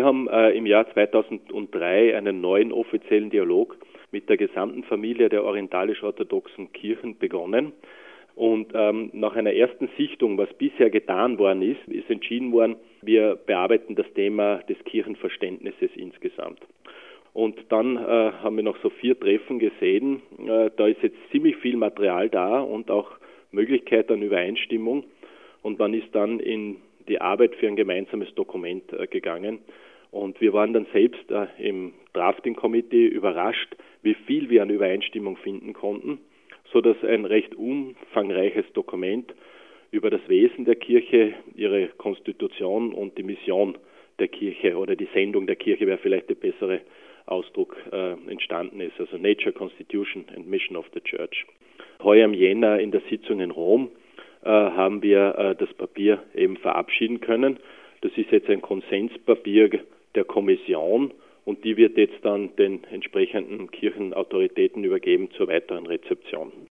haben im Jahr 2003 einen neuen offiziellen Dialog mit der gesamten Familie der orientalisch-orthodoxen Kirchen begonnen. Und nach einer ersten Sichtung, was bisher getan worden ist entschieden worden, wir bearbeiten das Thema des Kirchenverständnisses insgesamt. Und dann haben wir noch so 4 Treffen gesehen. Da ist jetzt ziemlich viel Material da und auch Möglichkeit an Übereinstimmung. Und man ist dann in die Arbeit für ein gemeinsames Dokument gegangen. Und wir waren dann selbst im Drafting Committee überrascht, wie viel wir an Übereinstimmung finden konnten, sodass ein recht umfangreiches Dokument über das Wesen der Kirche, ihre Konstitution und die Mission der Kirche oder die Sendung der Kirche wäre vielleicht der bessere Ausdruck entstanden ist, also Nature, Constitution and Mission of the Church. Heuer im Jänner in der Sitzung in Rom haben wir das Papier eben verabschieden können. Das ist jetzt ein Konsenspapier der Kommission und die wird jetzt dann den entsprechenden Kirchenautoritäten übergeben zur weiteren Rezeption.